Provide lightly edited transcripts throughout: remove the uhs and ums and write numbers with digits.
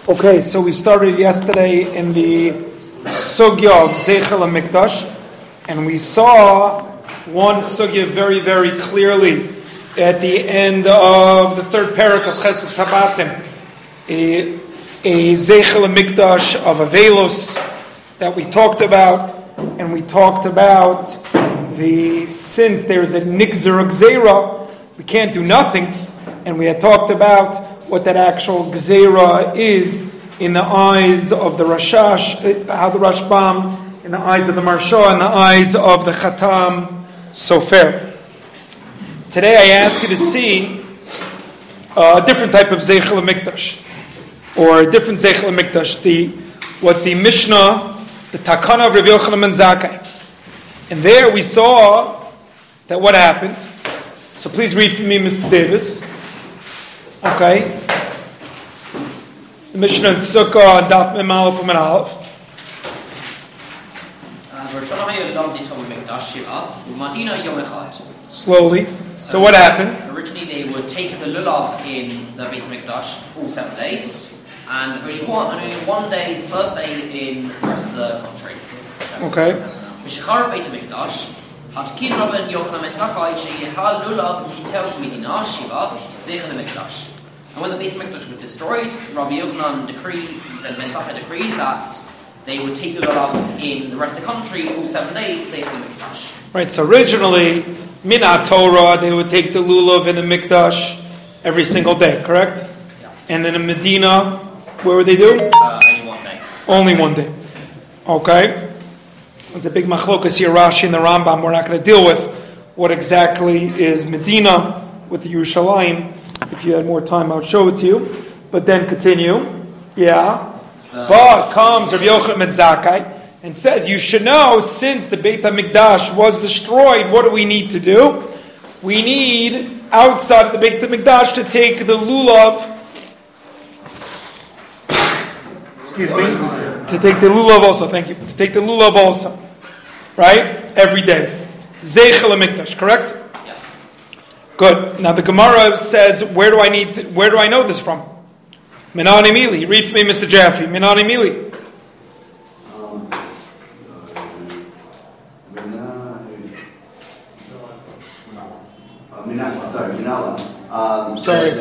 Okay, so we started yesterday in the sugya of Zeichel HaMikdash, and we saw one sugya very, very clearly at the end of the third parak of Chesed Sabatim, a Zeichel HaMikdash of Avelos that we talked about, and we talked about since there's a Nigzer Gzeira, we can't do nothing, and we had talked about what that actual Gzeira is in the eyes of the Rashash, how the Rashbam, in the eyes of the Marsha, in the eyes of the Khatam Sofer. Today I ask you to see a different type of Zeichel HaMikdash, or a different Zeichel HaMikdash, what the Mishnah, the Takana of Rav Yochanan ben Zakkai. And there we saw that what happened. So please read for me, Mr. Davis. Okay. The Mishnah in Sukkah on Daf Mem Aleph and Aleph. Slowly. So what happened? Originally they would take the lulav in the Beis Mikdash all 7 days, and only one day, the first day in the rest of the country. Okay. Mishachar Beit Mikdash, Hatkin Rabban Yochanan ben Zakkai sheyehal lulav mitel midina shiva Zeichel HaMikdash. And when the Beis Mikdash was destroyed, Rabbi Yochanan ben Zakkai decreed that they would take the lulav in the rest of the country all 7 days, Zeichel HaMikdash. Right. So originally, Minat Torah, they would take the lulav in the Mikdash every single day, correct? Yeah. And then in Medina, where would they do? Only 1 day. Only 1 day. Okay. There's a big machlokas here, Rashi and the Rambam. We're not going to deal with what exactly is Medina with the Yerushalayim. If you had more time, I would show it to you. But then continue. Yeah. But comes Rabbi Yochanan ben Zakkai and says, you should know, since the Beit HaMikdash was destroyed, what do we need to do? We need, outside of the Beit HaMikdash, to take the lulav, to take the lulav also, thank you, to take the lulav also, right? Every day. Zeichel HaMikdash, correct? Yes. Good. Now the Gemara says, where do I know this from? Minani Mili. Read for me, Mr. Jaffe. Minani Mili. Sorry.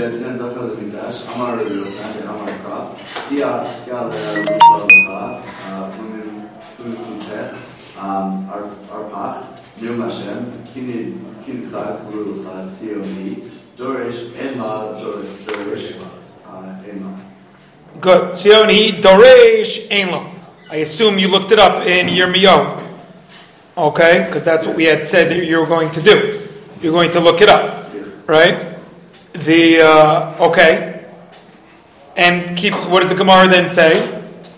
Good. Sioni Doresh Einla. I assume you looked it up in Yirmiyahu. Okay? Because that's what we had said that you were going to do. You're going to look it up. Right? Okay. And what does the Gemara then say?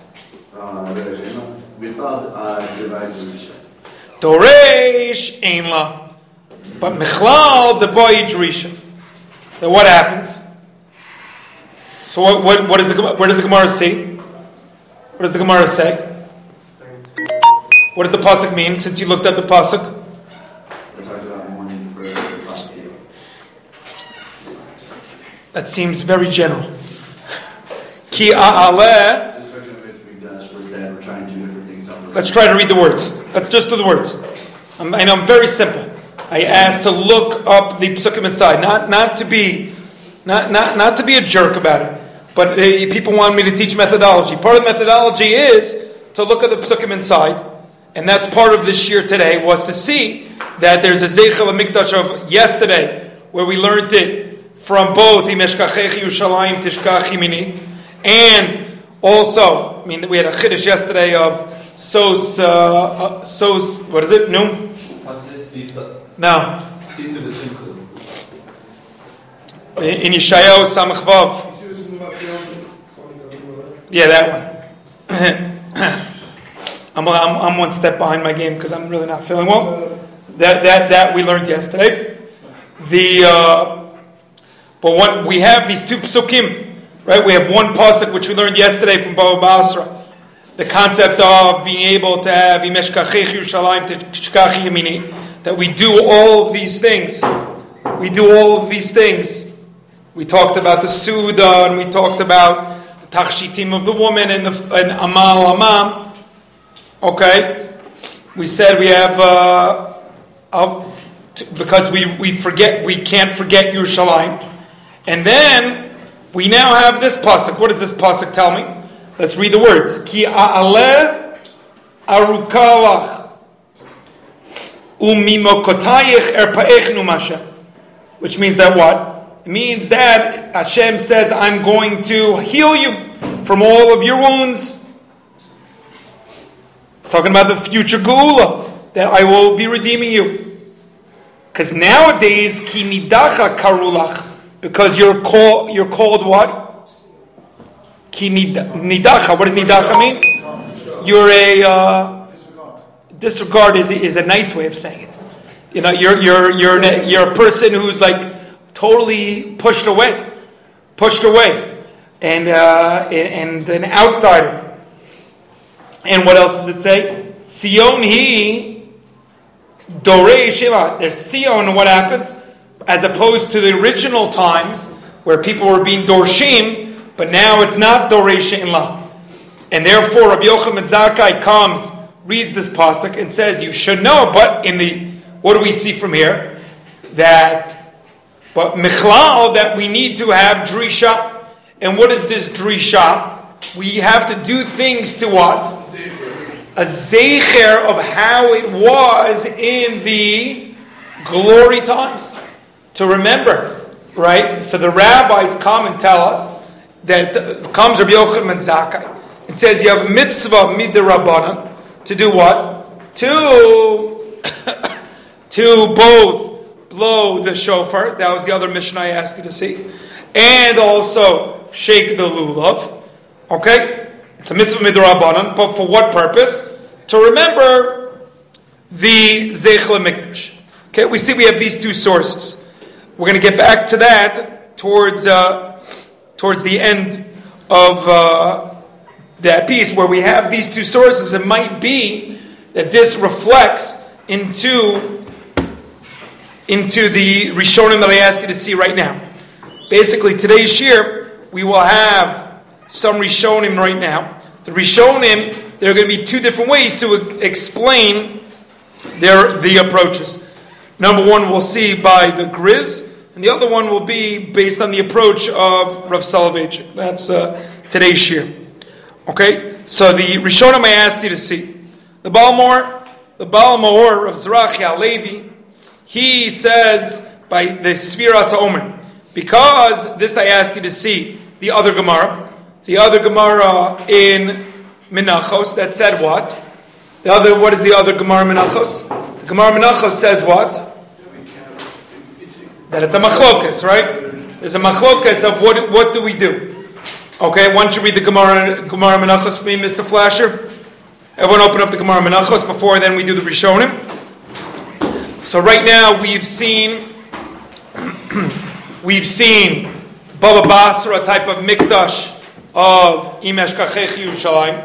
Doresh Einla. But Michlal the boy Drisha. Then what happens? So what does the Gemara say? What does the Gemara say? What does the pasuk mean? Since you looked at the pasuk, that seems very general. Ki a'aleh. Let's try to read the words. Let's just do the words. I know I'm very simple. I asked to look up the psukim inside, not to be a jerk about it, but people want me to teach methodology. Part of the methodology is to look at the psukim inside, and that's part of this year today, was to see that there's a Zeichel HaMikdash of yesterday, where we learned it from both Imeshkachechi Yerushalayim Tishkachi Mini, and also, we had a Chiddush yesterday of Sos, what is it? No? No. In Yeshayahu Samach Vav. Yeah, that one. I'm 1 step behind my game because I'm really not feeling well. That we learned yesterday. But what we have these 2 psukim, right? We have one pasuk which we learned yesterday from Baba Basra. The concept of being able to have Imeshkachech Yerushalayim Tishkachi Yemini, that we do all of these things. We talked about the Suda, and we talked about the tachshitim of the woman and amal amam. Okay, we said we have because we can't forget Yerushalayim, and then we now have this pasuk. What does this pasuk tell me? Let's read the words. Ki a'aleh arukalach umimokotayich erpaechnu masha. Which means that what? It means that Hashem says, I'm going to heal you from all of your wounds. It's talking about the future Geula, that I will be redeeming you. Because nowadays, ki nidacha karulach, because you're called what? Ki nidacha. What does nidacha mean? You're a disregard is a nice way of saying it. You know, you're a person who's like totally pushed away, and an outsider. And what else does it say? Sion hi dorei shela. There's Sion. What happens? As opposed to the original times where people were being dorshim, but now it's not dorei shela. And therefore, Rabbi Yochanan ben Zakkai comes, reads this pasuk, and says, "You should know." But what do we see from here? But michlal, that we need to have drisha. And what is this drisha? We have to do things to what? A zeicher of how it was in the glory times. To remember, right? So the rabbis come and tell us that comes Rabbi Yochanan ben Zakkai and says you have a mitzvah midrabanan to do what? To both blow the shofar. That was the other mission I asked you to see, and also shake the lulav. Okay, it's a mitzvah midrabanan, but for what purpose? To remember the Zeichel Mikdash. Okay, we see we have these two sources. We're going to get back to that towards the end of that piece where we have these two sources. It might be that this reflects into the Rishonim that I asked you to see right now. Basically, today's shir, we will have some Rishonim right now. The Rishonim, there are going to be two different ways to explain the approaches. Number one, we'll see by the Griz, and the other one will be based on the approach of Rav Soloveitchik. That's today's shir. Okay, so the Rishonim I asked you to see. The Baal Maor of Zerachi HaLevi, he says by the Sfiras HaOmer, because this I asked you to see the other Gemara in Menachos that said what? What is the other Gemara Menachos? The Gemara Menachos says what? That it's a machlokas, right? There's a machlokas of what do we do? Okay, why don't you read the Gemara Menachos for me, Mr. Flasher? Everyone open up the Gemara Menachos before then we do the Rishonim. So right now we've seen Baba Basra type of mikdash of Imesh Kachech Yerushalayim.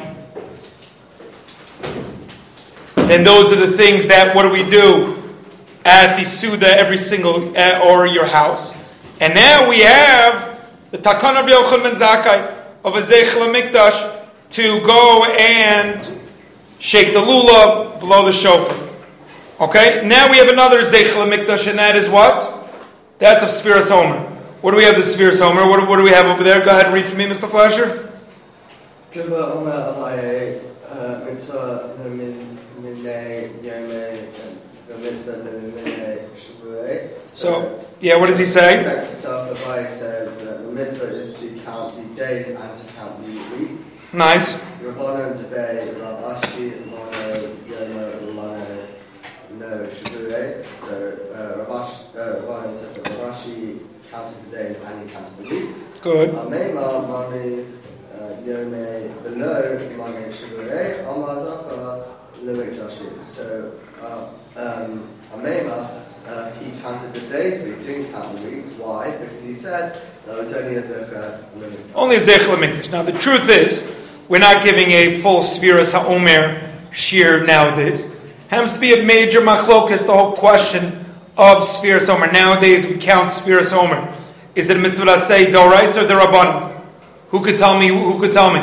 And those are the things that, what do we do at the Suda every single, or your house. And now we have the Takana of Yochanan ben Zakkai of a Zeichel Mikdash to go and shake the lulav, blow the shofar. Okay, now we have another Zeichel Mikdash, and that is what? That's of Sfiras HaOmer. What do we have the Sfiras HaOmer? What do we have over there? Go ahead and read for me, Mr. Flasher. So, yeah, what does he say? The text itself, the Bible says that the mitzvah is to count the days and to count the weeks. Nice. Rabbanan debate, Rav Ashi, Mono, Yomo, Mono, no, Shavuot. So, Rabbanan said that Rav Ashi counted the days and he counted the weeks. Good. Amema, Mami, Yome, below, Mami, Shavuot, Amazaka, Limikdashi. So, Amema, he counted the days, but he didn't count the weeks. Why? Because he said that it's only a Zeichel Mikdash. Only a Zeichel Mikdash. Now, the truth is, we're not giving a full Sfiras HaOmer shir nowadays. Happens to be a major machlokas, the whole question of Sfiras HaOmer. Nowadays, we count Sfiras HaOmer. Is it a mitzvah to say Dorais or the Rabbanim? Who could tell me? Now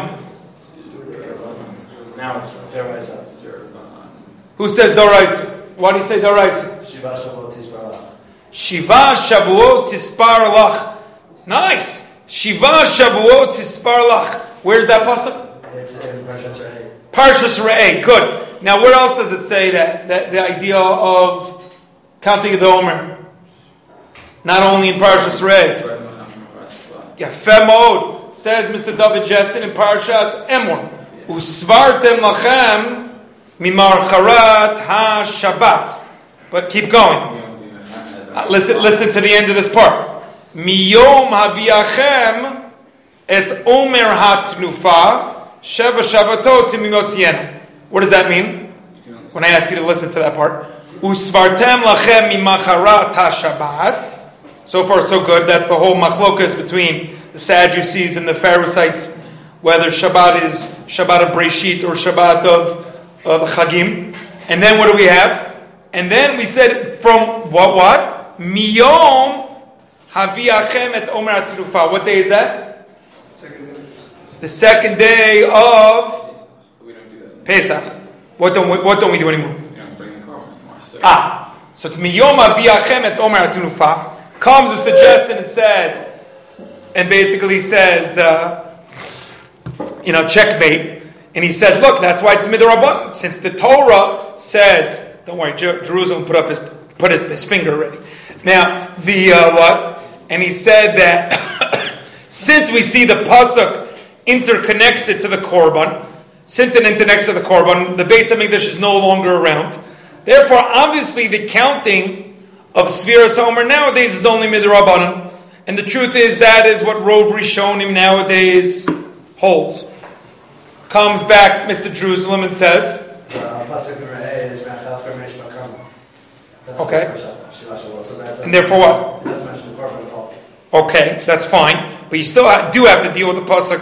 it's Deraisa. Who says Doraisa? Why do you say Doraisa? Shiva Shavuot Tisparach. Shiva Shavuot Tispar Lach. Nice. Shiva Shavuot Tispar Lach. Where's that pasuk? It's in Parshas Re'eh. Parshas Re'eh. Good. Now, where else does it say that the idea of counting the Omer? Not only in Parshas Re'eh. Yafeh Mod, says Mr. David Jessen in Parshas Emor. Usvartem lachem mimar charat ha-Shabbat. But keep going. Listen to the end of this part. Miyom haviachem es omer hatnufa sheva shavatot timimotiena. What does that mean? When I ask you to listen to that part. Usvartem lachem mimacharat ha-Shabbat. So far, so good. That's the whole machlokas between the Sadducees and the Pharisees, whether Shabbat is Shabbat of Breshit or Shabbat of Chagim. And then what do we have? And then we said from what? Miyom haviachem et omer atrufa. What day is that? The second day of Pesach. What don't we do anymore? You don't bring the korban anymore. So it's Miyom haviachem et omer atrufa. Comes with suggestion and says, and basically says, checkmate. And he says, look, that's why it's midrabanan. Since the Torah says, don't worry, Jerusalem put his finger already. Now, what? And he said that since we see the pasuk interconnects it to the korban, since it interconnects to the korban, the Beis HaMikdash is no longer around. Therefore, obviously, the counting of Sfiras HaOmer nowadays is only midrabanan. And the truth is, that is what Rov Rishonim nowadays holds. Comes back Mr. Jerusalem and says, okay. And therefore what? Okay, that's fine. But you still do have to deal with the pasuk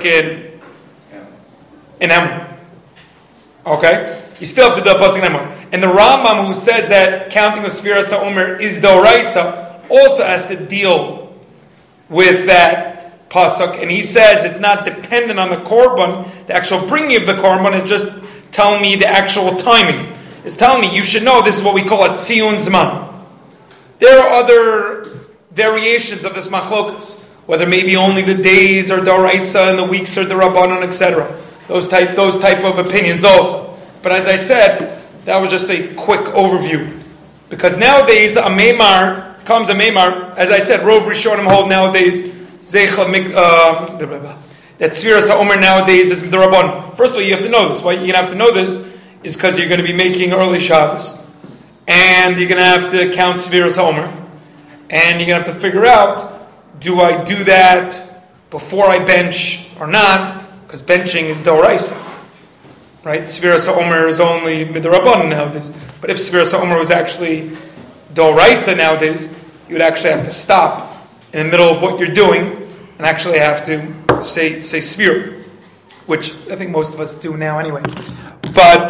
in Emor. Okay? You still have to do the pasuk in Emor. And the Rambam, who says that counting of Sfiras HaOmer is Doraisa, also has to deal with that pasuk, and he says it's not dependent on the korban, the actual bringing of the korban. It's just telling me the actual timing. It's telling me you should know this is what we call a tziyun zman. There are other variations of this machlokas, whether maybe only the days are doraisa and the weeks are derabbanan, etc. Those type of opinions also. But as I said, that was just a quick overview, because nowadays a meimar. As I said, Rov Rishonim hold nowadays that Sfiras HaOmer nowadays is the Rabban. First of all, you have to know this. Why you're going to have to know this is because you're going to be making early Shabbos, and you're going to have to count Sfiras HaOmer, and you're going to have to figure out, do I do that before I bench or not? Because benching is Doraisa, right? Sfiras HaOmer is only Midrabban nowadays. But if Sfiras HaOmer was actually Doraisa nowadays, you would actually have to stop in the middle of what you're doing and actually have to say Sfir, which I think most of us do now anyway. But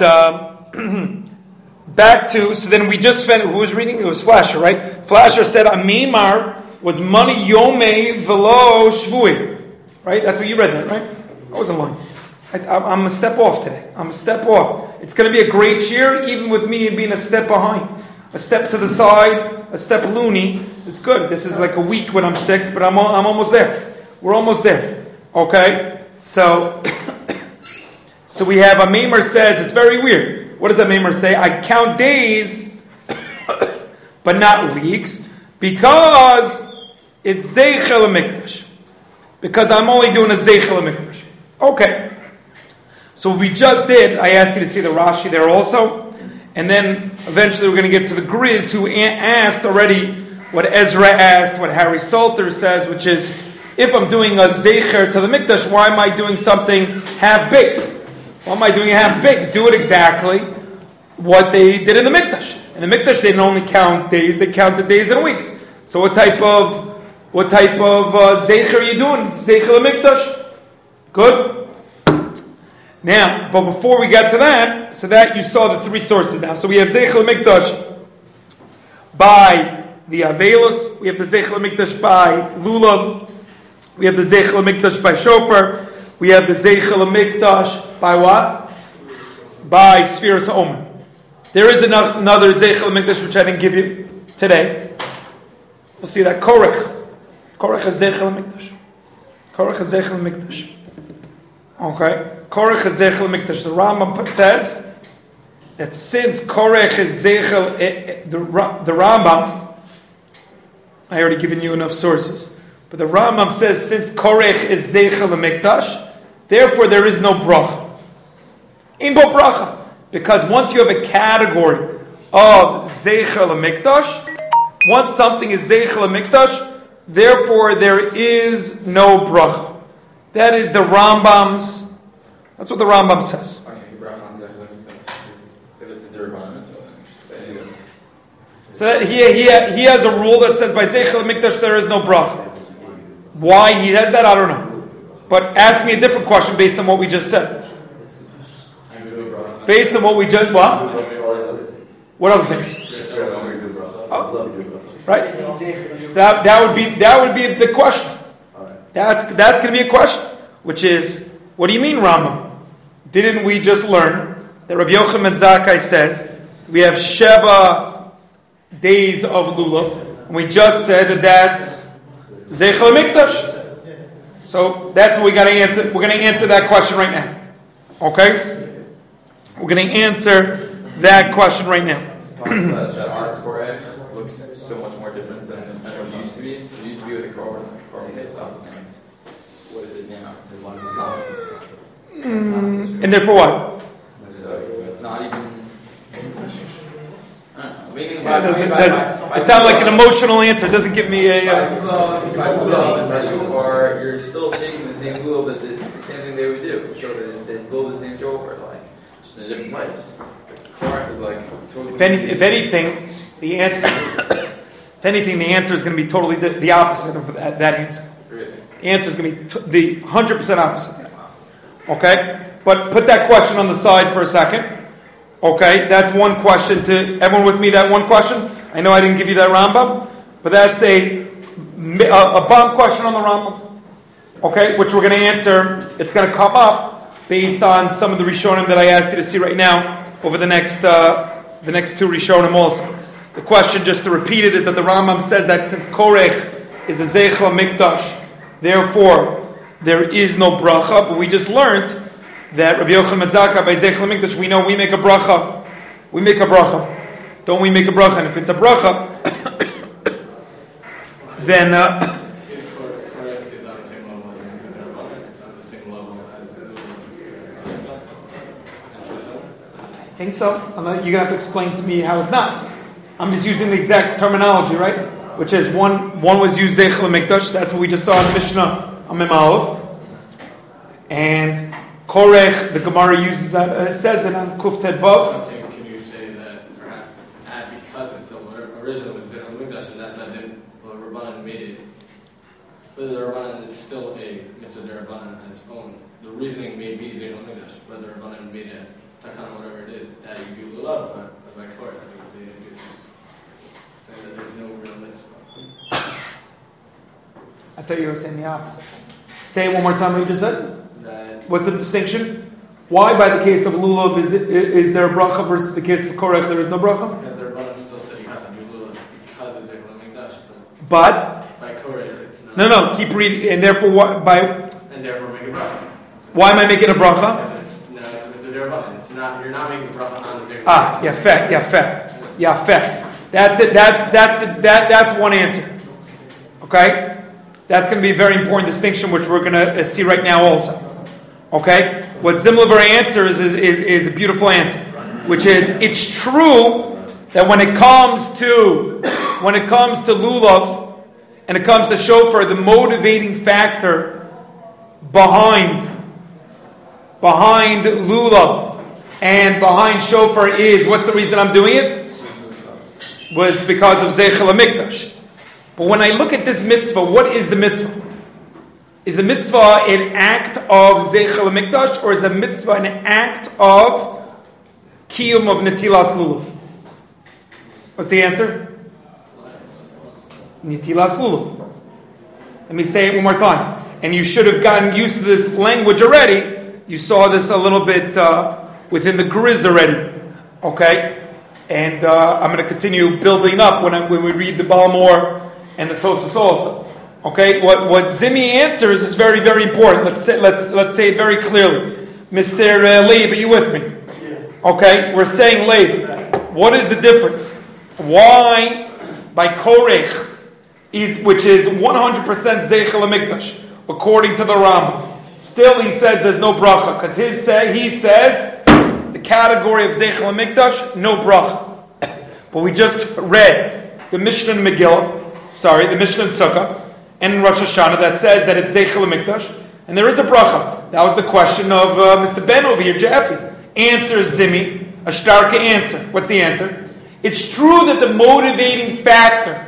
back to, so then we just spent, who was reading? It was Flasher, right? Flasher said, Amimar was money yomei velo shvui. Right? That's what you read that, right? I wasn't lying. I'm a step off today. I'm a step off. It's going to be a great cheer, even with me being a step behind. A step to the side, a step loony. It's good. This is like a week when I'm sick, but I'm almost there. We're almost there. Okay? So we have, a Maimer says, it's very weird. What does a Maimer say? I count days, but not weeks, because it's Zeichel HaMikdash. Because I'm only doing a Zeichel HaMikdash. Okay. So we just did, I asked you to see the Rashi there also. And then eventually we're going to get to the Grizz, who asked already what Ezra asked, what Harry Salter says, which is, if I'm doing a Zeicher to the Mikdash, why am I doing something half-baked? Why am I doing it half-baked? Do it exactly what they did in the Mikdash. In the Mikdash, they didn't only count days, they counted days and weeks. So what type of Zeicher are you doing? Zeicher the Mikdash? Good? Now, but before we get to that, so that you saw the three sources now. So we have Zeichel Mikdash by the Avelos, we have the Zeichel Mikdash by Lulav, We have the Zeichel HaMikdash by shofar. We have the Zeichel HaMikdash by what? By Spheres HaOmer. There is another Zeichel HaMikdash which I didn't give you today. We'll see that. Korach. Korach is Zeichel HaMikdash. Korach is Zeichel HaMikdash. Okay. Korach is Zeichel HaMikdash. The Rambam says that since Korach is Zeichel, the Rambam, I already given you enough sources, but the Rambam says since Korach is Zeichel HaMikdash, therefore there is no bracha. In bo bracha. Because once you have a category of Zeichel HaMikdash, once something is Zeichel HaMikdash, therefore there is no bracha. That is the Rambam's, that's what the Rambam says. If it's a Durban mitzvah, then you should say it. So that he has a rule that says by Zeichel HaMikdash there is no bracha. Why he has that, I don't know. But ask me a different question based on what we just said. Based on what we just, what? What other things? Oh, right? So that would be the question. That's going to be a question, which is, what do you mean, Rambam? Didn't we just learn that Rabbi Yochanan ben Zakkai says we have Sheva days of lulav, and we just said that that's Zeichel HaMikdash. So that's what we got to answer. We're going to answer that question right now. Okay? We're going to answer that question right now. It's possible that our Korach looks so much more different than it used to be. It used to be with the Korban Pesach, and it's, what is it now? It's not. And therefore what? So it's not even. Meaning It sounds like an emotional answer. It doesn't give me a. By shofar, you're still shaking the same lulav, but it's the same thing they would do. So they blow the same shofar, like just in a different place. Korach is like totally. If anything, the answer is going to be totally the opposite of that answer. Really? The answer is going to be the 100% opposite. Okay, but put that question on the side for a second. Okay, that's one question. To everyone with me, that one question. I know I didn't give you that Rambam, but that's a bomb question on the Rambam. Okay, which we're going to answer. It's going to come up based on some of the Rishonim that I asked you to see right now over the next two Rishonim also. The question, just to repeat it, is that the Rambam says that since Korach is a Zeichel HaMikdash, therefore there is no bracha. But we just learned that Rabbi Yochanan ben Zakkai by Zeichel HaMikdash, we know we make a bracha. We make a bracha. Don't we make a bracha? And if it's a bracha, then Korach is on the same level as the Durban. It's on the same level as I think so. You're going to have to explain to me how it's not. I'm just using the exact terminology, right? Which is one was used Zeichel HaMikdash. That's what we just saw in the Mishnah on Mem Aleph. And Korach, the Gemara uses that, says it on Kuf Ted Vav. Can you say that perhaps because it's originally was Zeichel HaMikdash, and that's how the Rabbanan made it? But the Rabbanan is still a mitzvah Rabbanan on its own. The reasoning may be Zeichel HaMikdash, but the Rabbanan made it Takan, whatever it is, that you do love, but by Korach, they didn't do it. Saying that there's no real mitzvah. I thought you were saying the opposite. Say it one more time what you just said. What's the distinction? Why by the case of lulav is there a bracha versus the case of Korach there is no bracha? Because the Rabbanan still said you have to do lulav because it's Zeichel HaMikdash, But by Korach it's not. no, keep reading. And therefore, And therefore make a bracha. why am I making a bracha? Because it's a mitzvah Rabbanan. It's not. You're not making a bracha on the Zeichel. Yafeh. That's it. That's one answer. Okay, that's going to be a very important distinction, which we're going to see right now also. Okay, what Zimlever answers is a beautiful answer, which is it's true that when it comes to lulav and it comes to shofar, the motivating factor behind lulav and behind shofar is, what's the reason I'm doing it? Was because of Zeichel HaMikdash. But when I look at this mitzvah, what is the mitzvah? Is the mitzvah an act of Zeichel HaMikdash, or is the mitzvah an act of Kiyum of Netilas Lulav? What's the answer? Netilas Lulav. Let me say it one more time. and you should have gotten used to this language already. You saw this a little bit within the Grizz already, okay? And I'm going to continue building up when we read the Balmor and the Tosfos also. Okay, what Zimmi answers is very, very important. Let's say it very clearly. Mr. Leib, are you with me? Okay, we're saying Leib. What is the difference? Why by Korech, which is 100% Zeichel HaMikdash, according to the Rambam, still he says there's no bracha, because he says the category of Zeichel HaMikdash, no bracha. But we just read the Mishnah in Megillah, the Mishnah in Sukkah, and in Rosh Hashanah that says that it's Zeichel HaMikdash, and there is a bracha. That was the question of Mr. Ben over here, Jaffe. Answer Zimmi, a starke answer. What's the answer? It's true that the motivating factor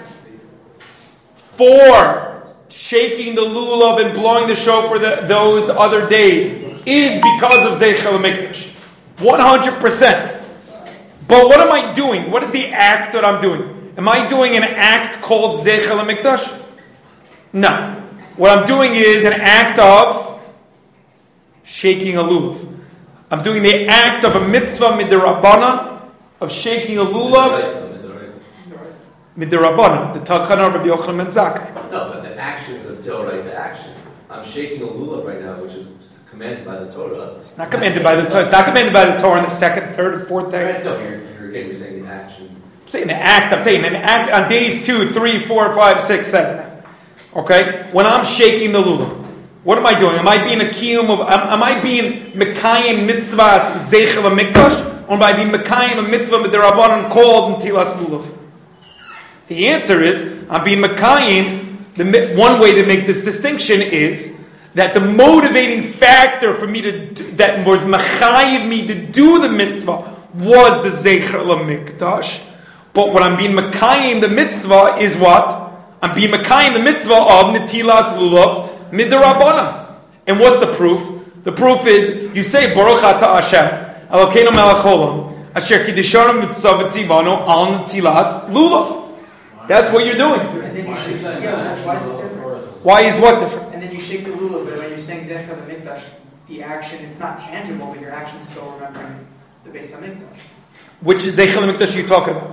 for shaking the lulav and blowing the shofar those other days is because of Zeichel HaMikdash. 100%. But what am I doing? What is the act that I'm doing? Am I doing an act called Zeichel HaMikdash? No. What I'm doing is an act of shaking a lulav. I'm doing the act of a mitzvah midirabbanan of shaking a lulav. Midirabbanan, the Tachana of Rabbi Yochanan ben Zakkai. No, but the action is until the action. I'm shaking a lulav right now, which is commanded by the Torah. It's not commanded by the Torah. It's not commanded by the Torah on the second, third, and fourth day. Right? No, you're saying the action. I'm saying the act. I'm saying an act on days 2, 3, 4, 5, 6, 7. Okay, when I'm shaking the lulav, what am I doing? Am I being a kiyum of? Am I being mekayim mitzvahs zeichel HaMikdash, or am I being mekayim a mitzvah midirabbanan called netilas lulav? The answer is I'm being mekayim. One way to make this distinction is that the motivating factor for me that was mechayiv me to do the mitzvah was the zeichel HaMikdash. But what I'm being mekayim the mitzvah is what? I'm being mekayim the mitzvah of netilas lulav midirabbanan. And what's the proof? The proof is you say Baruch Ata Hashem Elokeinu melech haolam asher kiddishanu mitzvah v'tzivanu al netilat lulav. That's what you're doing. And then you shake. Why is it different? Why is what different? And then you shake the lulav, but when you're saying Zeichel HaMikdash, the action, it's not tangible, but your action's still remembering the Beis HaMikdash. Which is Zeichel HaMikdash you're talking about?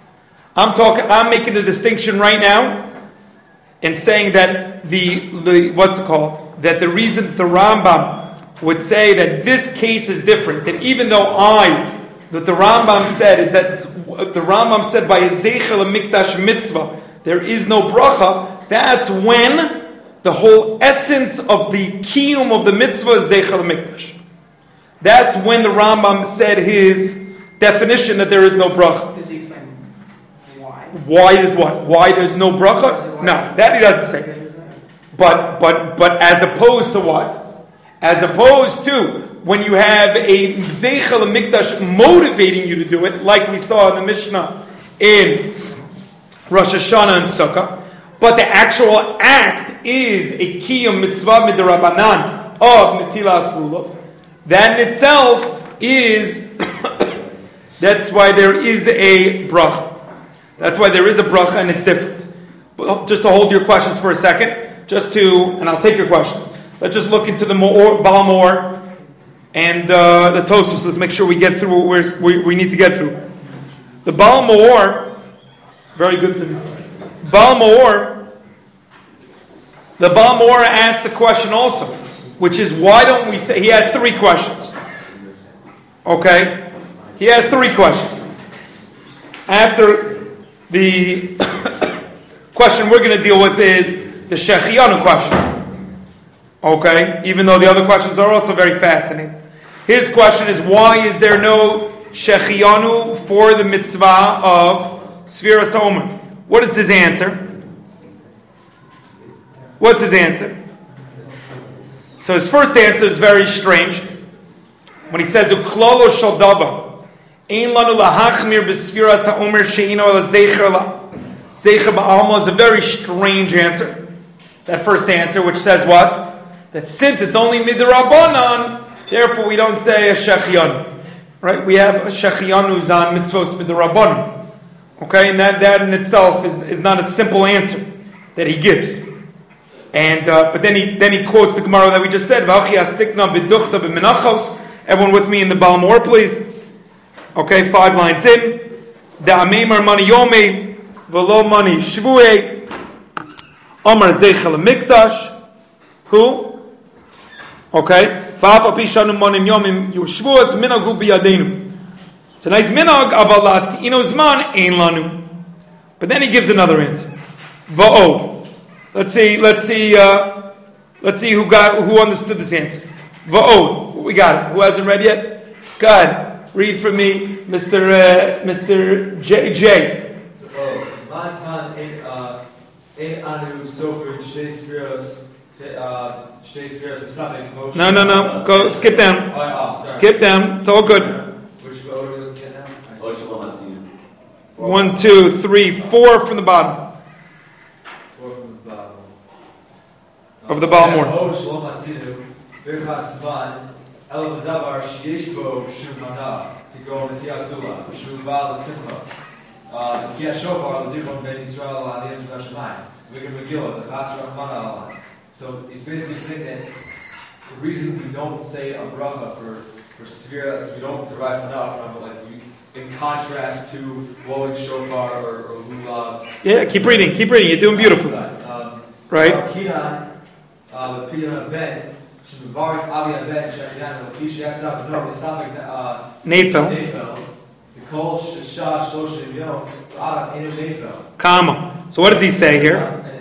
I'm making the distinction right now and saying that the what's it called? That the reason the Rambam would say that this case is different, that even though that the Rambam said is that the Rambam said by a Zeichel HaMikdash mitzvah there is no bracha, that's when the whole essence of the kiyum of the mitzvah is Zeichel HaMikdash. That's when the Rambam said his definition that there is no bracha. Does he explain why? Why is what? Why there's no bracha? No, that he doesn't say. But as opposed to what? As opposed to when you have a Zeichel HaMikdash motivating you to do it, like we saw in the Mishnah in Rosh Hashanah and Sukkah, but the actual act is a kiyum mitzvah midirabbanan of netilas lulav. That in itself is, that's why there is a bracha. That's why there is a bracha and it's different. But just to hold your questions for a second, and I'll take your questions. Let's just look into the Balmor and the Tosfos. Let's make sure we get through what we need to get through. The Balmor, very good to me. The Balmor asks the question also, which is why don't we say, he has 3 questions. Okay? He has 3 questions. After the question we're going to deal with is the Shechianu question. Okay? Even though the other questions are also very fascinating. His question is, why is there no Shechianu for the mitzvah of Sfiras HaOmer? What is his answer? What's his answer? So his first answer is very strange. When he says, Uklolo shel dava, ein lanu lahachmir b'sfiras ha'omer she'ino ala zeicher ba'alma, is a very strange answer. That first answer, which says what? That since it's only midrabanan, therefore we don't say a shechianu. Right? We have a shechianu's on mitzvos midrabanan. Okay? And that in itself is not a simple answer that he gives. And but then he quotes the Gemara that we just said. Everyone with me in the Balmor, please. Okay, 5 lines in. The Amemar mani yomi v'lo mani shvuei. Omar zeichel mikdash. Who? Okay. V'af apishanu manim yomim yushvuas minagu biyadenu. It's a nice minag, avalat inozman ein lanu. But then he gives another answer. Va'od. Let's see who understood this answer. Va'od. We got it. Who hasn't read yet? God, read for me, Mr. JJ. No. Go skip down. Skip down. It's all good. Which are we looking at now? 1, 2, 3, 4 from the bottom. 4 from the bottom. Of the Balmor. So he's basically saying that the reason we don't say a bracha for Sefira is we don't derive enough from it, in contrast to blowing shofar or lulav. Yeah, keep reading. You're doing beautiful. Right? Nefel. Kama. So what does he say here?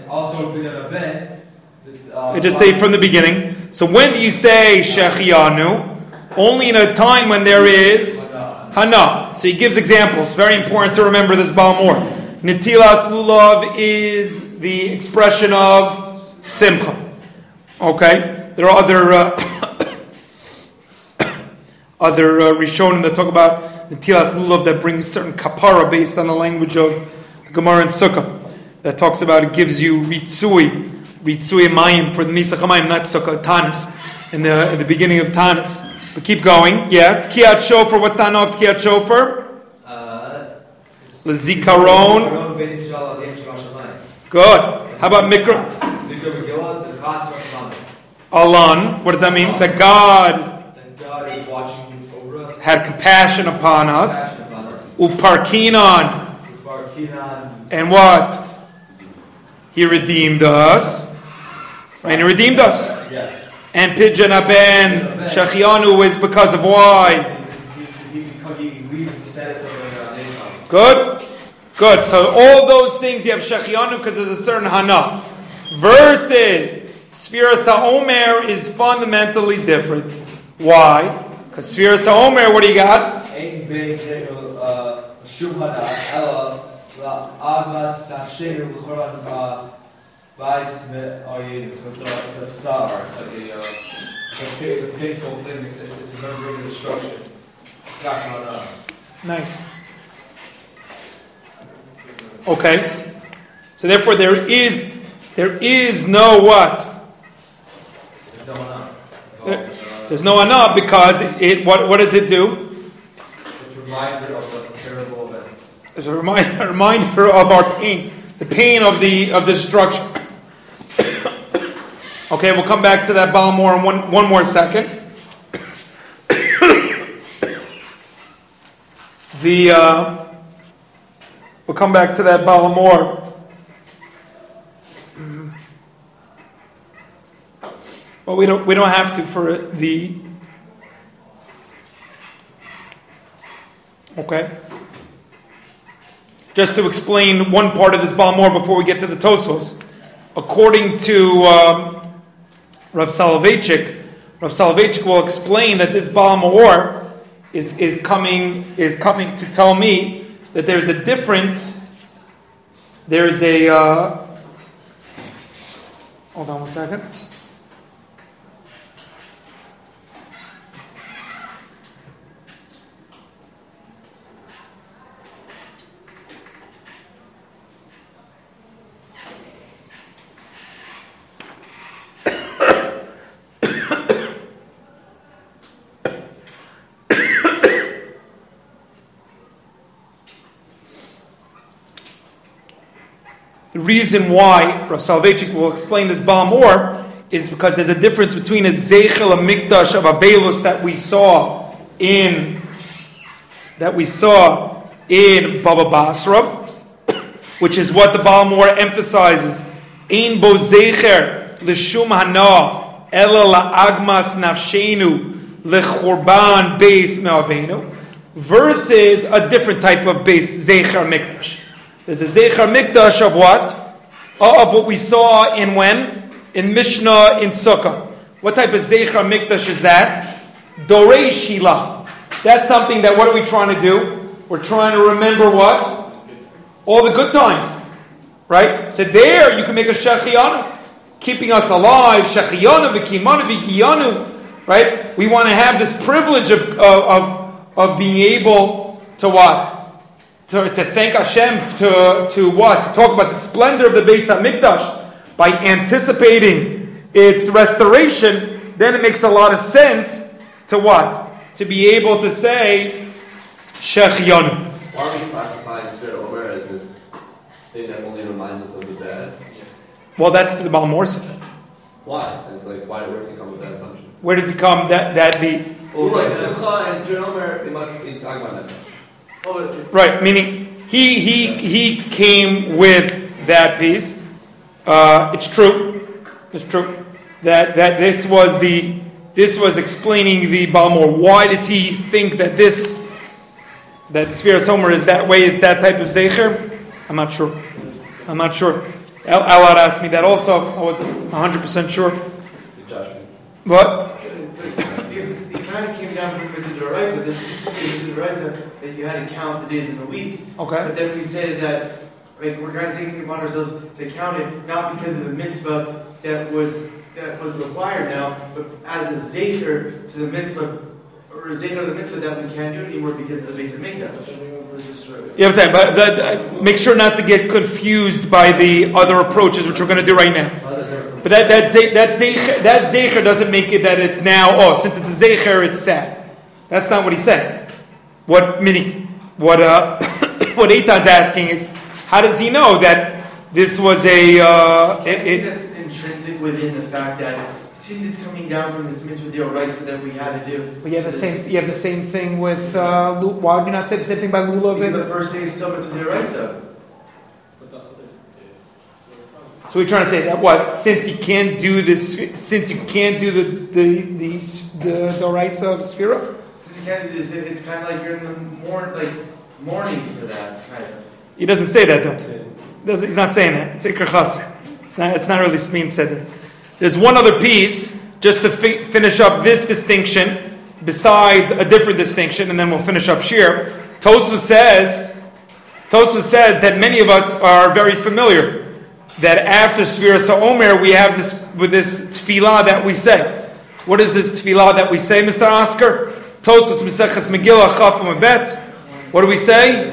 They just say from the beginning. So when do you say Shechianu? Only in a time when there is Hana. So he gives examples. Very important to remember this Balmor. Netilas lulav is the expression of Simcha. Okay? There are other Rishonim that talk about Netilas lulav that brings certain kapara based on the language of Gemara and Sukkah. That talks about it gives you Ritsui Mayim for the Nisach HaMayim, not Sukkah, Tanis, in the beginning of Tanis. But keep going. Yeah, Tkiyat Shofar. What's the Hana of Tkiyat Shofar? L'zikaron. Good. How about Mikra? Alan. What does that mean? That God is watching over us. Had compassion upon us. Uparkinan. And what? He redeemed us. And he redeemed us. Yes. And Pidjan Aben Shechianu is because of why? He leaves the status of a Good. So all those things you have Shechianu because there's a certain Hana. Versus Sfiras HaOmer is fundamentally different. Why? Because Sfiras HaOmer, what do you got? So it's a tsar. It's a painful thing. It's a member of destruction. It's not Hana. Nice. Okay. So therefore there is no what? There's no Hana. There's no Hana because what does it do? It's a reminder of the terrible event. It's a reminder of our pain. The pain of the destruction. Okay, we'll come back to that Balmor in one more second. We'll come back to that Balmor. Well, we don't have to for the. Okay. Just to explain one part of this Balmor before we get to the Tosfos. According to Rav Soloveitchik will explain that this Balmor is coming to tell me that there's a difference. There's a hold on one second. The reason why Rav Soloveitchik will explain this Baal more is because there's a difference between a Zeichel Mikdash of Abelus that we saw in Baba Basra, which is what the Baal more emphasizes. Ein bo Zeicher l'shum hana ela la'agmas nafshenu l'churban beis me'avenu, versus a different type of beis Zeicher Mikdash. There's a Zeicher Mikdash of what? Of what we saw in when? In Mishnah in Sukkah. What type of Zeicher Mikdash is that? Dorei Shila. That's something that, what are we trying to do? We're trying to remember what? All the good times. Right? So there you can make a Shechianu. Keeping us alive. Shechianu, V'kimanu, V'giyanu. Right? We want to have this privilege of being able to what? To thank Hashem, to what? To talk about the splendor of the Beis HaMikdash by anticipating its restoration. Then it makes a lot of sense to what? To be able to say Shechianu. Why are we classifying Sfira Omer as this thing that only reminds us of the bad? Well, that's the Baal Mor Sifet. Why? It's like, where does he come with that assumption? Where does it come that the... Well, like Simcha and Sfira Omer, it's Agman. Right, meaning he came with that piece. It's true that this was explaining the Baal Mor. Why does he think that that Sfiras Omer is that way? It's that type of Zeicher? I'm not sure. Elad asked me that also. I wasn't 100% sure. What? It kind of came down from Mitzvah D'Oraisa. This used to be Mitzvah D'Oraisa that you had to count the days in the weeks. Okay. But then we said that we're kind of taking it upon ourselves to count it, not because of the mitzvah that was required now, but as a zecher to the mitzvah, or a zecher to the mitzvah that we can't do it anymore because of the Beis HaMikdash. Yeah, I'm saying, but make sure not to get confused by the other approaches, which we're going to do right now. But that zecher doesn't make it that it's now, since it's a zecher, it's sad. That's not what he said. What Eitan's asking is, how does he know that this was a... I think that's intrinsic within the fact that since it's coming down from this mitzvah d'oraisa that we had to do. But you have the same thing with why would you not say the same thing by lulav? Because the first day is still mitzvah d'oraisa. So we're trying to say that what? Since you can't do the d'oraisa of Sfira? Since you can't do this, it's kind of like you're in the mourning for that kind of. He doesn't say that though. He's not saying that. It's Iker Chaser. It's not really being said that. There's one other piece, just to finish up this distinction, besides a different distinction, and then we'll finish up Shir. Tosfos says that many of us are very familiar that after Sfiras HaOmer we have this tefillah that we say. What is this tefillah that we say, Mr. Oscar? Tosfos Meseches Megillah Chaf Amabet. What do we say?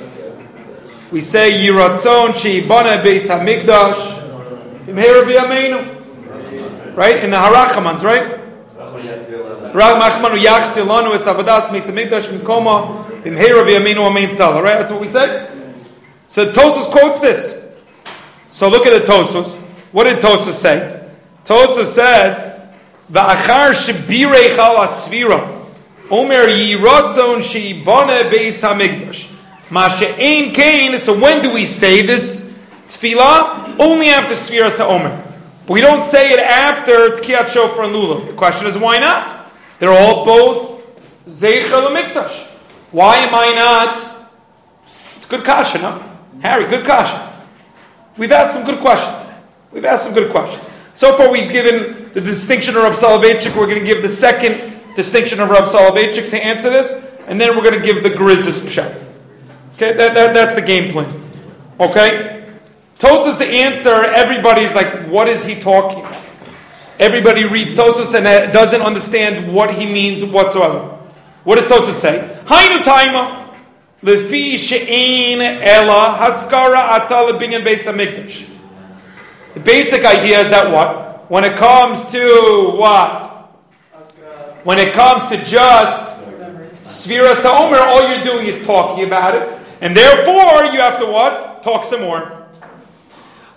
We say Yiratzon Sheibana Beis Hamikdash B'mheira B'yameinu. Right? In the Harachamans, right? Rachmanu Yachzir Lanu Es Avodas Beis Hamikdash B'mkoma B'mheira B'yameinu Amein Tzala. Right? That's what we say. So Tosfos quotes this. So look at the Tosfos. What did Tosfos say? Tosfos says, "Va'achar shebirei chal asvira, Omer yiratzon sheibana beis hamikdash, ma she'ein kain." So when do we say this tefillah? Only after Sfiras HaOmer. But we don't say it after Tkiyat Shofar and Lulav. The question is, why not? They're all both Zeicher LaMikdash. Why am I not? It's good kasha, no? Harry, good kasha. We've asked some good questions today. So far we've given the distinction of Rav Soloveitchik. We're going to give the second distinction of Rav Soloveitchik to answer this, and then we're going to give the Grizz's pshat. Okay, that's the game plan. Okay? Tosfos' answer, everybody's like, what is he talking about? Everybody reads Tosfos and doesn't understand what he means whatsoever. What does Tosfos say? Hainu taima. Lefi she'ein ela haskara ata lebinyan beis hamikdash. The basic idea is that what? When it comes to what? When it comes to just Sfiras HaOmer, all you're doing is talking about it. And therefore, you have to what? Talk some more.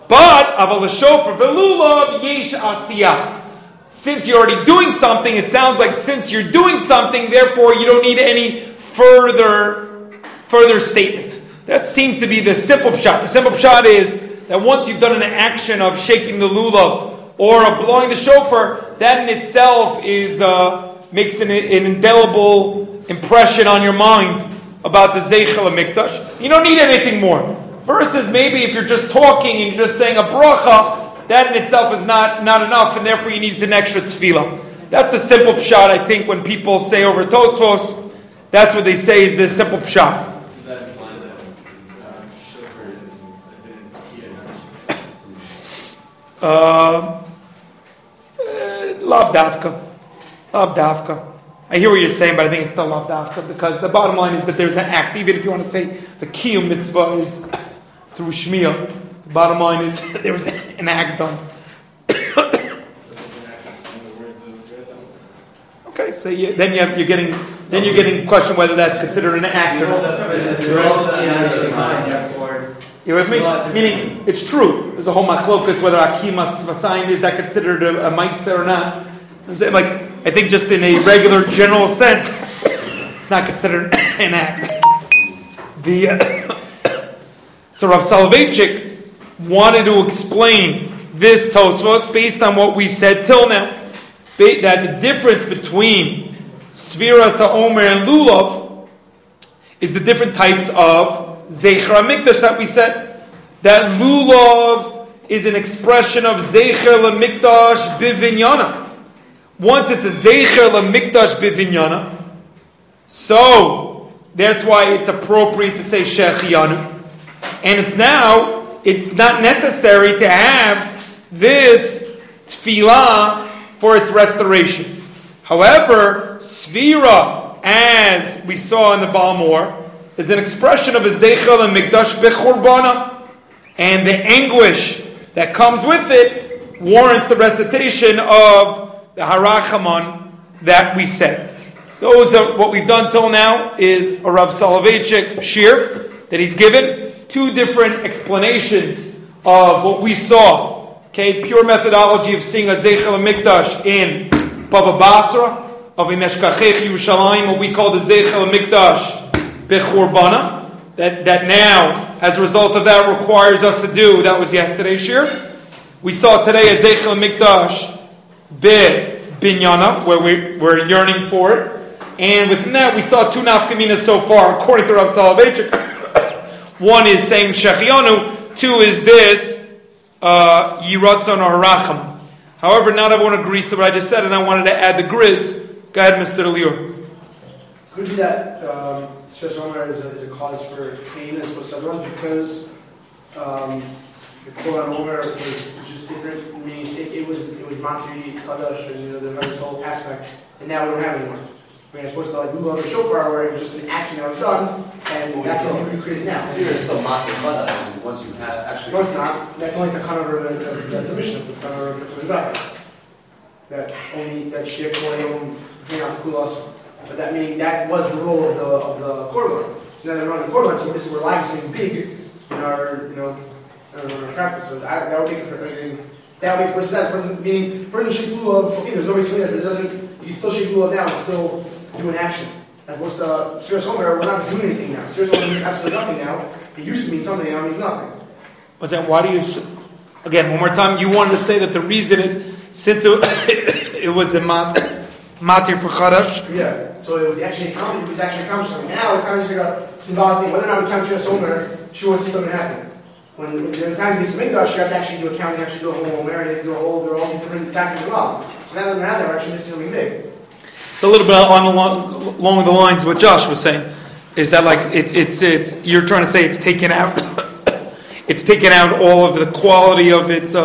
But aval l'shofar v'lulav yesh asiyah. Since you're already doing something, it sounds like since you're doing something, therefore you don't need any further statement. That seems to be the simple pshat. The simple pshat is that once you've done an action of shaking the lulav or of blowing the shofar, that in itself is makes an indelible impression on your mind about the Zeichel HaMikdash. You don't need anything more. Versus maybe if you're just talking and you're just saying a bracha, that in itself is not enough, and therefore you need an extra tefillah. That's the simple pshat, I think, when people say over Tosfos, that's what they say is the simple pshat. Does that imply that shofar is a different key? Lav dafka. I hear what you're saying, but I think it's still lav dafka, because the bottom line is that there's an act, even if you want to say the kiyum mitzvah is through shmiyah. The bottom line is there was an act done. Okay, so then you're getting question whether that's considered an act or not. You with me? Meaning, it's true. There's a whole machlokas whether akimas vasayim is that considered a ma'aser or not. I'm saying, I think just in a regular general sense, it's not considered an act. So Rav Soloveitchik wanted to explain this Tosfos based on what we said till now, that the difference between Sfiras HaOmer and Lulav is the different types of Zeicher HaMikdash that we said. That Lulav is an expression of Zeicher HaMikdash Bivinyana. Once it's a Zeicher HaMikdash Bivinyana, so that's why it's appropriate to say Shechianu. And it's not necessary to have this tefillah for its restoration. However, Sfira, as we saw in the Balmor, is an expression of a Zeichel and Mikdash Bechurbana. And the anguish that comes with it warrants the recitation of the Harachaman that we said. Those are what we've done till now is a Rav Soloveitchik shir that he's given. Two different explanations of what we saw. Okay, pure methodology of seeing a Zeichel HaMikdash in Baba Basra, of Imeshkachech Yerushalayim, what we call the Zeichel HaMikdash Bechurbana, that now, as a result of that, requires us to do, that was yesterday's shir. We saw today a Zeichel HaMikdash Binyana, where we're yearning for it. And within that, we saw two nafkaminas so far, according to Rav Soloveitchik. One is saying Shechianu, two is this Yiratzon or Haracham. However, not everyone agrees to what I just said, and I wanted to add the grizz. Go ahead, Mr. Lior. Could be that Sfiras HaOmer is a cause for pain as opposed to other ones because the Koran Omer was just different. I mean, it was Matri Chadash, and there's this whole aspect, and now we don't have anymore. I mean, as opposed to like Lulav or Shofar, where it was just an action that was done, and that's what we recreated now. It's still Matri Chadash once you have actually. No, it's not. That's only to cover that's the mission of the cover of the Zayah. That only that Shir Kohen bring out Kulas. But that meaning that was the role of the Korban. So now they're running the Korban, so this is where life is something big in our practice. So that would make it that would make a person that meaning person shake lulav, okay, there's no reason that, but it doesn't you can still shake lulav now and still do an action. As opposed to Sfiras HaOmer, we're not doing anything now. Sfiras HaOmer means absolutely nothing now. It used to mean something, now it means nothing. But then why do you again one more time you wanted to say that the reason is since it was a Matir for Chadash? Yeah. So it was actually accomplished something. Now it's kind of just like a symbolic thing. Whether or not we count Sfiras HaOmer, she wants something to happen. When there are times in Mikdash, you have to actually do a count, you actually do a whole Omer, and there are all these different factors involved. So now that we're out there, we're actually missing something big. It's a little bit along the lines of what Josh was saying, is that like it's you're trying to say it's taken out all of the quality of its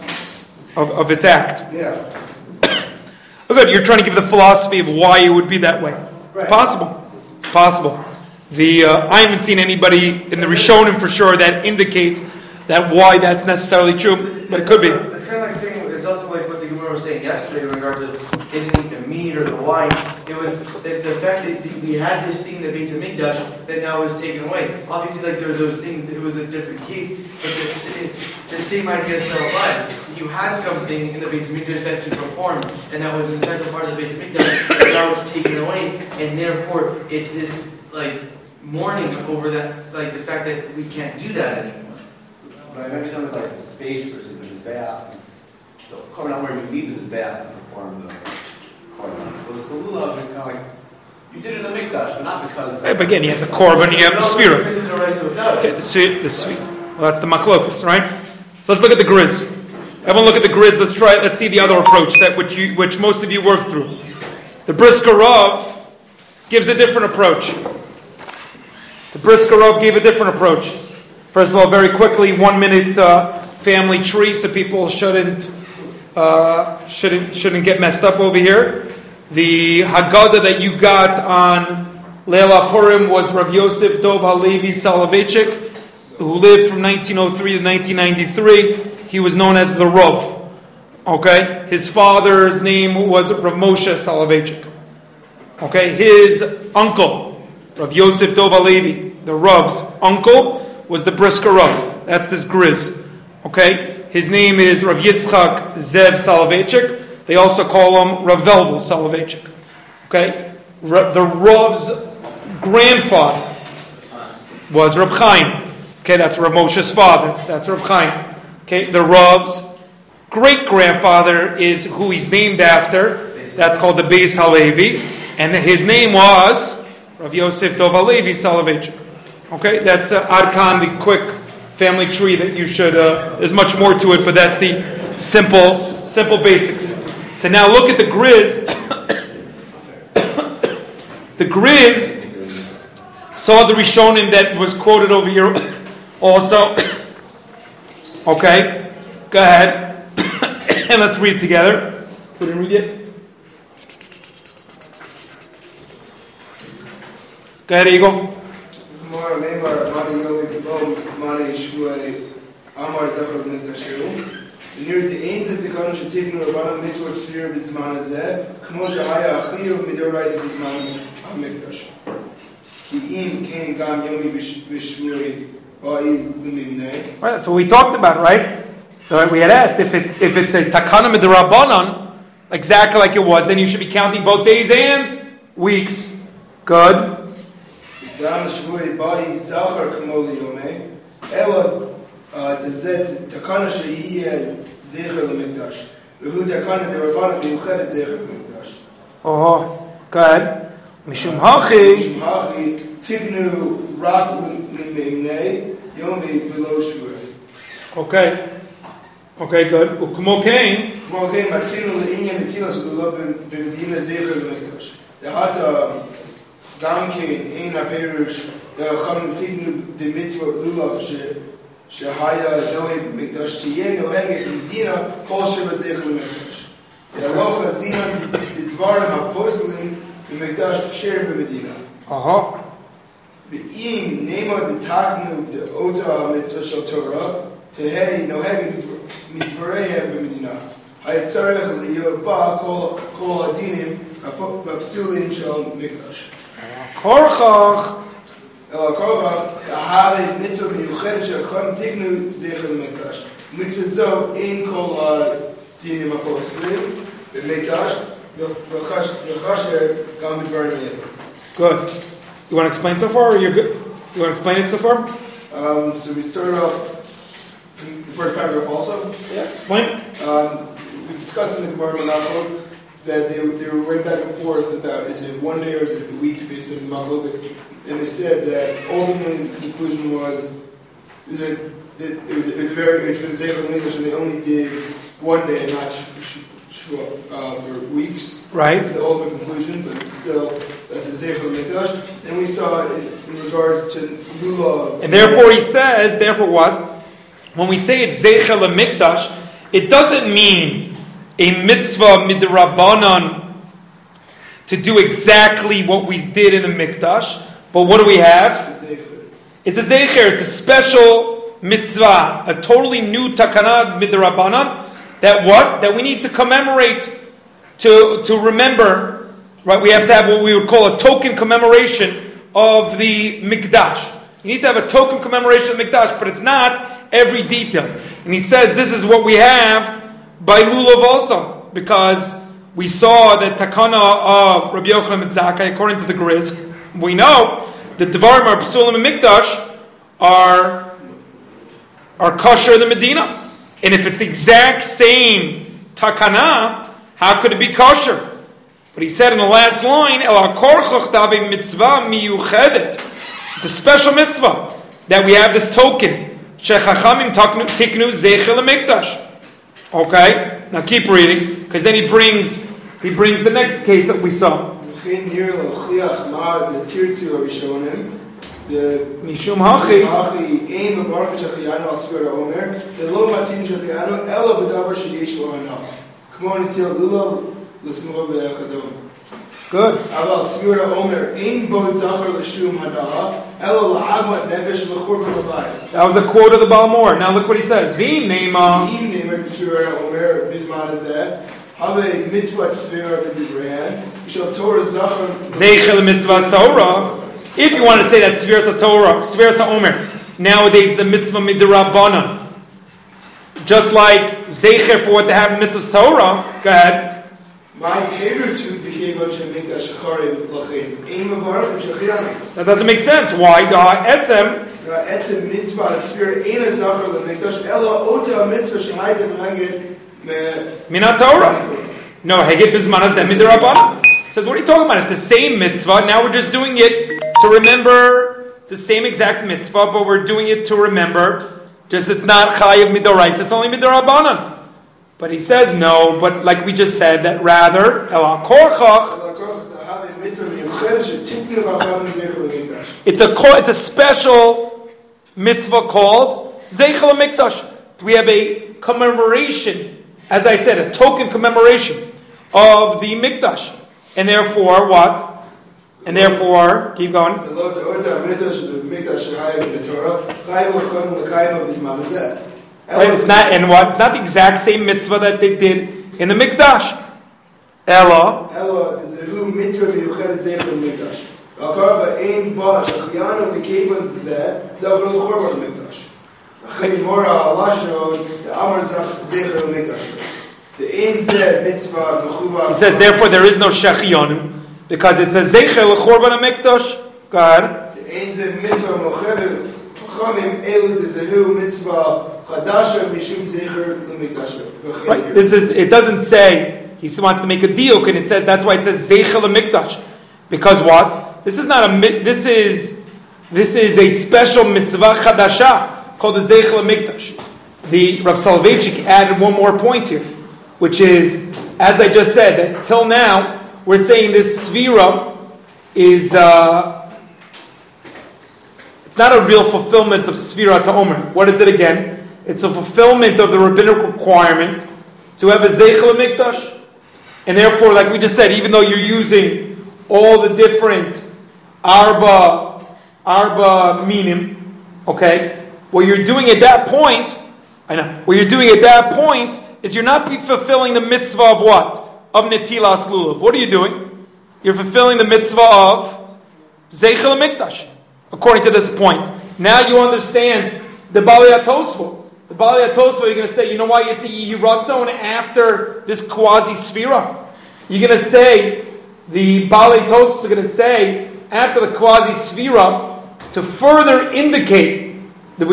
act. Yeah. Oh, good. You're trying to give the philosophy of why it would be that way. It's possible. It's possible. I haven't seen anybody in the Rishonim for sure that indicates that why that's necessarily true, but it could be. It's kind of like saying it's also like what the Gemara Gemara was saying yesterday in regard to they didn't eat the meat or the wine. It was the fact that we had this thing in the Beit HaMikdash that now was taken away. Obviously, like there were those things, it was a different case, but the same idea still applies. You had something in the Beit HaMikdash that you performed, and that was an essential part of the Beit HaMikdash, but now it's taken away, and therefore it's this like mourning over that, like the fact that we can't do that anymore. But I remember something with like the space versus the Mizbeach. So coming out where you leave the Mizbeach to perform the korban. Those the lulav is kind of like you did it in the mikdash, but not because. Right, but again, you have the korban, you have the sphere. Okay, the sphere. Well, that's the machlokas, right? So let's look at the grizz. Everyone, look at the grizz. Let's see the other approach which most of you work through. The Brisker Rav gives a different approach. The Brisker Rav gave a different approach. First of all, very quickly, 1 minute family tree, so people shouldn't get messed up over here. The Haggadah that you got on Leila Purim was Rav Yosef Dov Halevi Soloveitchik, who lived from 1903 to 1993. He was known as the Rav. Okay, his father's name was Rav Moshe Soloveitchik. Okay, his uncle, Rav Yosef Dov Halevi, the Rav's uncle, was the Brisker Rav. That's this grizz. Okay? His name is Rav Yitzchak Zev Soloveitchik. They also call him Rav Velvel Soloveitchik. Okay? The Rav's grandfather was Rav Chaim. Okay, that's Rav Moshe's father. That's Rav Chaim. Okay, the Rav's great-grandfather is who he's named after. That's called the Beis Halevi. And his name was Rav Yosef Dov Halevi Soloveitchik. Okay, that's Adkan, the quick family tree that you should, there's much more to it, but that's the simple basics. So now look at the Grizz. The Grizz saw the Rishonim that was quoted over here also. Okay, go ahead. And let's read it together. We didn't read it? Go ahead, Eagle. ונראה אין זה תקנו שתקנו רבנן מצוות ספיר בזמן הזה, כמו שהיה החיוב מדאורייתא בזמן המקדש. כי אם כן גם יומי בשבועי באי למימנה. Right, that's what we talked about, right? So we had asked if it's a takana midrabanan, exactly like it was, then you should be counting both days and weeks. Good. גם שבועי באי זכר כמו ליומי, אלא זה תקנה שיהיה זכר למקדש, והוא תקנה דרבנן מיוחדת זכר למקדש. good. משום הכי תקנו רק למימני יומי ולא שבועי. Okay, good. וכמו כן מצינו לעניין נטילת סגולה במדינה זכר למקדש. דהתה גם כן אין הפירוש דחכמים תקנו דמצוות לולב שהיה נוהג במקדש תהיה נוהגת במדינה כל שבע זכר למקדש. דהלכה זינן דדברים הפוסלים במקדש כשר במדינה. ואם נאמר דתקנו דאותה המצווה של תורה, תהא נוהגת מדבריהם במדינה. היה צריך להיות בה כל הדינים הפסולים של מקדש. כורכך להבין מצווה מיוחדת שהחכמים תקנו זכר למקדש. מצווה זו אין כל הדינים הפוסלים במקדש, וכאשר גם בדברים האלה. Good. You want to explain so far, or you're good? You want to explain it so far? So we started off from the first paragraph also. Yeah, explain. We discussed in the Gemara Malachot that they were going back and forth about is it 1 day or is it weeks based on the Malachot, and they said that ultimately the conclusion was that it was for the sake of English, and they only did 1 day and not for weeks. Right. That's the ultimate conclusion, but it's still, that's a Zeichel Mikdash. And we saw in regards to Lulav. And therefore he says, therefore what? When we say it's Zeichel Mikdash, it doesn't mean a mitzvah midrabanan to do exactly what we did in the Mikdash. But what do we have? It's a Zeicher. It's a special mitzvah, a totally new takana midrabanan That what? That we need to commemorate, to remember, right? We have to have what we would call a token commemoration of the Mikdash. You need to have a token commemoration of the Mikdash, but it's not every detail. And he says this is what we have by Lulav also, because we saw that Takana of Rabbi Yochanan and Zakkai, according to the Grizz, we know that Devarim are Psulim and Mikdash are kosher in the Medina. And if it's the exact same Takana, how could it be kosher? But he said in the last line, El HaKorchoch Dave Mitzvah Miyuchedet. It's a special mitzvah that we have this token. Shechachamim Tiknu Zeichel HaMikdash. Okay, now keep reading, because then he brings the next case that we saw. The Mishum Hachi aim of Baruch Shachiyanu al Sfira Omer, the Lo Matzim Shachiyanu Ela B'davar Sheyesh Bo Hanach. Come on, it's your Lulav L'Smua Be'echadom. Good. Aval Sfira Omer Ein Bo Zachar L'Shum Hanach Ela L'Agmat Nefesh L'Churban L'Bayit. That was a quote of the Balmor. Now look what he says. V'im Neima the Sfira Omer Bizman Hazeh Have Mitzvah Sfira B'Dibrehan Shal Torah Zachar Zeichel Mitzvah Torah. If you want to say that Sfiras Torah, Sfiras Omer, nowadays the mitzvah midrabanan, just like Zeicher for what they have in mitzvah's Torah. Go ahead. That doesn't make sense. Why? Etzem Minat Torah. No, Heged Bizman Hazeh midrabanan. Says, what are you talking about? It's the same mitzvah. Now we're just doing it to remember. It's the same exact mitzvah, but we're doing it to remember. Just it's not chayiv midorais. It's only midarabanan. But he says no. But like we just said, that rather el hakorchach. It's a special mitzvah called Zeichel HaMikdash. We have a commemoration, as I said, a token commemoration of the Mikdash. And therefore, what? And therefore, keep going. Right, it's not, and what? It's not the exact same mitzvah that they did in the Mikdash. Ella. He says, therefore, there is no Shechiyonim, because it says, Zeichel L'Chorban HaMikdash. Go ahead. Right, it doesn't say, he wants to make a deal, and it says, that's why it says, Zeichel HaMikdash. Because what? This is a special mitzvah chadasha, called the Zeichel HaMikdash. The Rav Soloveitchik added one more point here, which is, as I just said, that till now, we're saying this Sfira is, it's not a real fulfillment of Sfira to Omer. What is it again? It's a fulfillment of the rabbinic requirement to have a Zeichel HaMikdash. And therefore, like we just said, even though you're using all the different Arba minim, okay, what you're doing at that point, is you're not fulfilling the mitzvah of what? Of Netilas Lulav. What are you doing? You're fulfilling the mitzvah of Zeichel HaMikdash, according to this point. Now you understand the Balei HaTosfot. The Balei HaTosfot, you're going to say, you know why it's a Yiratzon after this quasi-sphira? You're going to say, the Balei HaTosfot are going to say, after the quasi-sphira, to further indicate that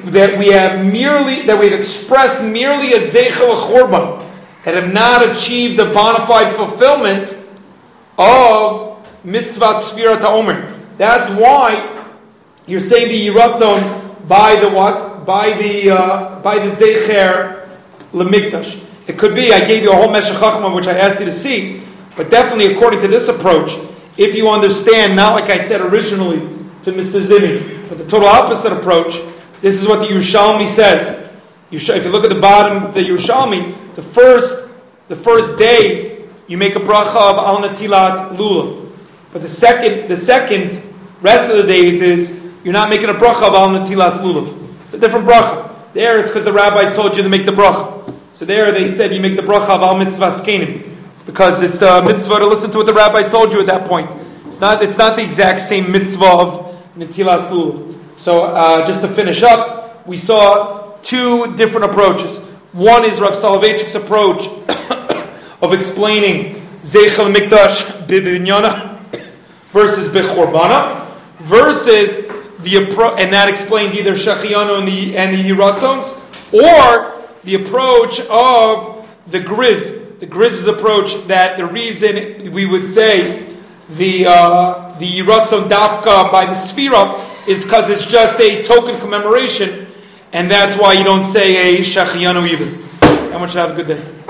we've expressed merely a Zeichel HaChorban, that have not achieved the bona fide fulfillment of Mitzvah Sfira Ta'omer. That's why you're saying the Yiratzon by the what? By the Zeicher L'Mikdash. It could be, I gave you a whole Meshech Chachma, which I asked you to see, but definitely according to this approach, if you understand, not like I said originally to Mr. Zimmy, but the total opposite approach, this is what the Yerushalmi says. If you look at the bottom of the Yerushalmi, the first day you make a bracha of Al Natilat Lulav, but the second rest of the days is you're not making a bracha of Al Natilas Lulav. It's a different bracha. There it's because the rabbis told you to make the bracha. So there they said you make the bracha of al mitzvah skenim, because it's the mitzvah to listen to what the rabbis told you at that point. It's not the exact same mitzvah of netilas lulav. So just to finish up, we saw two different approaches. One is Rav Soloveitchik's approach of explaining Zeichel Mikdash Bibinyana versus Bechorbana, versus the approach, and that explained either Shachianu and the Yiratzons, or the approach of the Griz. The Griz's approach that the reason we would say the Yiratzon Dafka by the Sfira is because it's just a token commemoration, and that's why you don't say a Shachianu even. Everyone should have a good day.